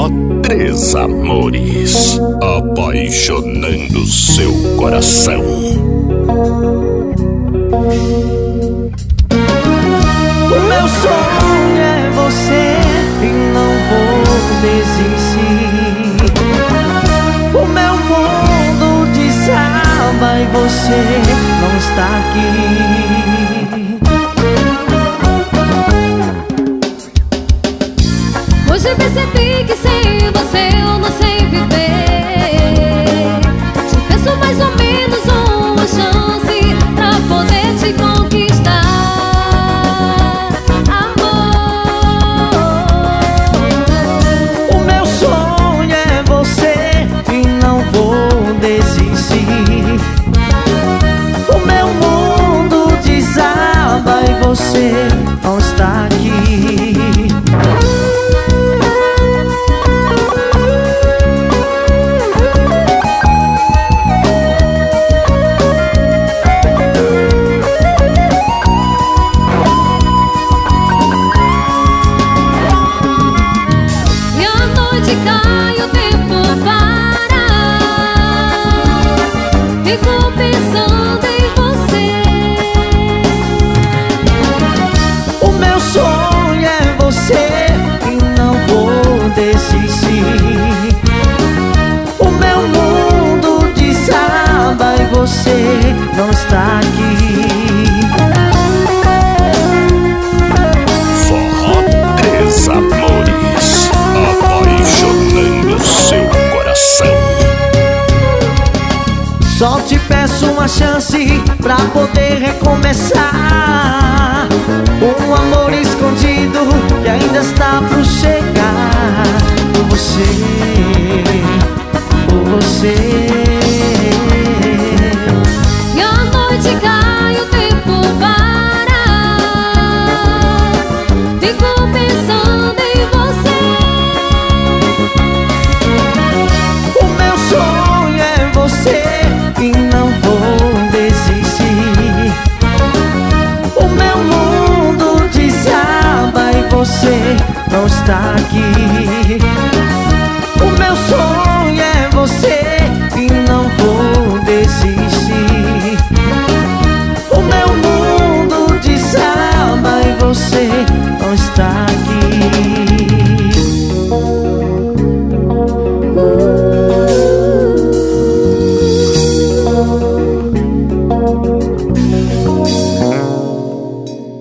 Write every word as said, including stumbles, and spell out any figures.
Forró Três Amores, apaixonando seu coração. O meu sonho é você e não vou desistir. O meu mundo desaba e você não está aqui. Hoje percebi que sem você eu não sei viver. Te peço mais ou menos uma chance pra poder te conquistar, amor. O meu sonho é você e não vou desistir. O meu mundo desaba e você não está aqui. Cai, o tempo para. Fico pensando em você. O meu sonho é você e não vou desistir. O meu mundo desaba e você não está aqui. Forró Três Amores, apaixonando seu coração. Só te peço uma chance pra poder recomeçar. Um amor escondido que ainda está por chegar. Por você, por você. E a noite cai, o tempo para. Fico pensando em você. O meu sonho é você e não vou desistir. O meu mundo desaba e você não está aqui.